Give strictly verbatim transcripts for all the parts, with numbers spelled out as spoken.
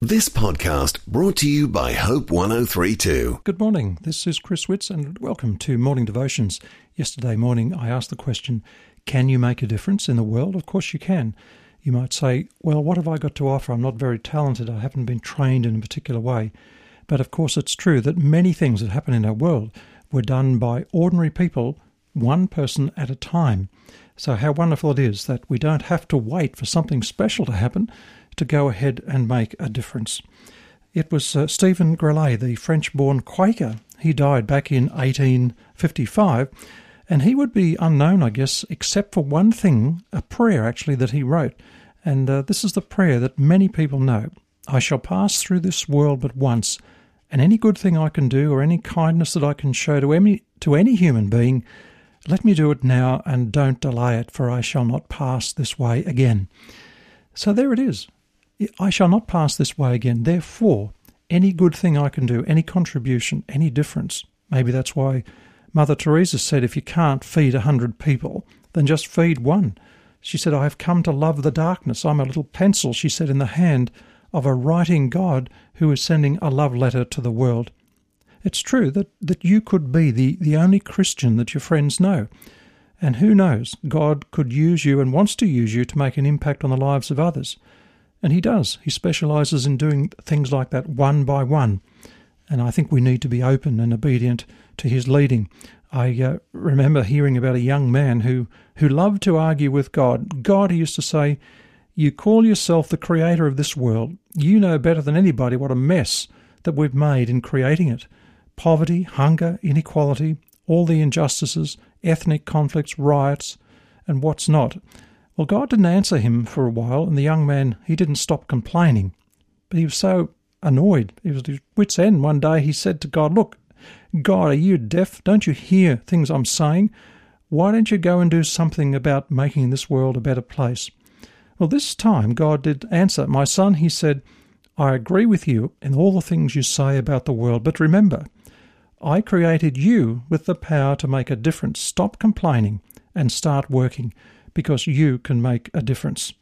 This podcast brought to you by Hope one oh three two. Good morning, this is Chris Witts and welcome to Morning Devotions. Yesterday morning I asked the question, can you make a difference in the world? Of course you can. You might say, well, what have I got to offer? I'm not very talented, I haven't been trained in a particular way. But of course it's true that many things that happen in our world were done by ordinary people, one person at a time. So how wonderful it is that we don't have to wait for something special to happen to go ahead and make a difference. It was uh, Stephen Grellet, the French-born Quaker. He died back in eighteen fifty-five, and he would be unknown, I guess, except for one thing, a prayer actually that he wrote. And uh, this is the prayer that many people know. I shall pass through this world but once, and any good thing I can do or any kindness that I can show to any, to any human being, let me do it now and don't delay it, for I shall not pass this way again. So there it is. I shall not pass this way again. Therefore, any good thing I can do, any contribution, any difference. Maybe that's why Mother Teresa said, if you can't feed a hundred people, then just feed one. She said, I have come to love the darkness. I'm a little pencil, she said, in the hand of a writing God who is sending a love letter to the world. It's true that, that you could be the, the only Christian that your friends know. And who knows, God could use you and wants to use you to make an impact on the lives of others. And he does. He specialises in doing things like that one by one. And I think we need to be open and obedient to his leading. I uh, remember hearing about a young man who, who loved to argue with God. God, he used to say, you call yourself the creator of this world. You know better than anybody what a mess that we've made in creating it. Poverty, hunger, inequality, all the injustices, ethnic conflicts, riots, and what's not. Well, God didn't answer him for a while, and the young man, he didn't stop complaining. But he was so annoyed. He was at his wit's end. One day he said to God, look, God, are you deaf? Don't you hear things I'm saying? Why don't you go and do something about making this world a better place? Well, this time God did answer. My son, he said, I agree with you in all the things you say about the world, but remember, I created you with the power to make a difference. Stop complaining and start working, because you can make a difference.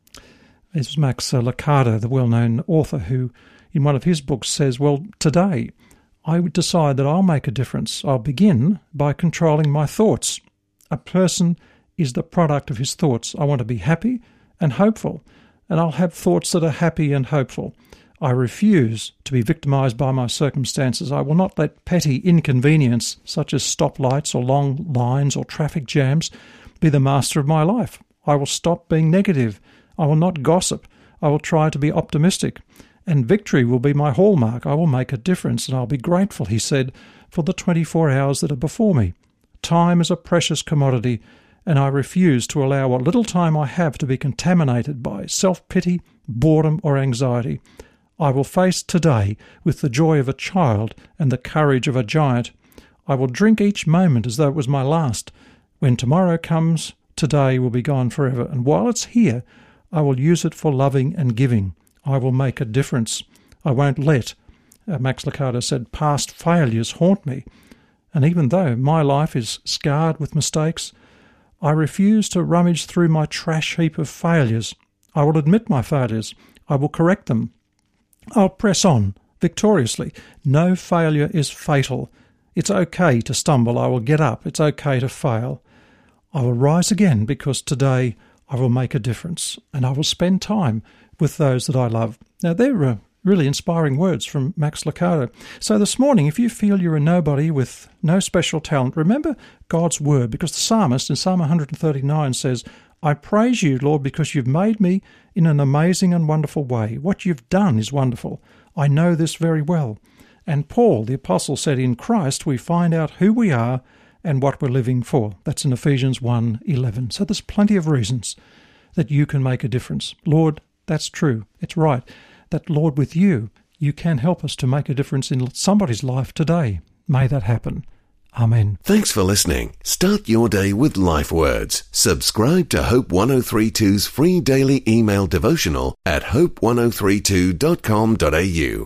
This was Max Lucado, the well-known author, who in one of his books says, well, today I would decide that I'll make a difference. I'll begin by controlling my thoughts. A person is the product of his thoughts. I want to be happy and hopeful, and I'll have thoughts that are happy and hopeful. I refuse to be victimized by my circumstances. I will not let petty inconvenience, such as stoplights or long lines or traffic jams, be the master of my life. I will stop being negative. I will not gossip. I will try to be optimistic. And victory will be my hallmark. I will make a difference, and I'll be grateful, he said, for the twenty-four hours that are before me. Time is a precious commodity, and I refuse to allow what little time I have to be contaminated by self-pity, boredom, or anxiety. I will face today with the joy of a child and the courage of a giant. I will drink each moment as though it was my last. When tomorrow comes, today will be gone forever, and while it's here, I will use it for loving and giving. I will make a difference. I won't let, uh, Max Lucado said, past failures haunt me. And even though my life is scarred with mistakes, I refuse to rummage through my trash heap of failures. I will admit my failures. I will correct them. I'll press on victoriously. No failure is fatal. It's okay to stumble. I will get up. It's okay to fail. I will rise again, because today I will make a difference, and I will spend time with those that I love. Now, they're uh, really inspiring words from Max Lucado. So this morning, if you feel you're a nobody with no special talent, remember God's word, because the psalmist in Psalm one thirty-nine says, I praise you, Lord, because you've made me in an amazing and wonderful way. What you've done is wonderful. I know this very well. And Paul, the apostle, said, in Christ we find out who we are and what we're living for. That's in Ephesians one eleven. So there's plenty of reasons that you can make a difference. Lord, that's true. It's right. That, Lord, with you, you can help us to make a difference in somebody's life today. May that happen. Amen. Thanks for listening. Start your day with Life Words. Subscribe to Hope one oh three two's free daily email devotional at hope one oh three two dot com dot a u.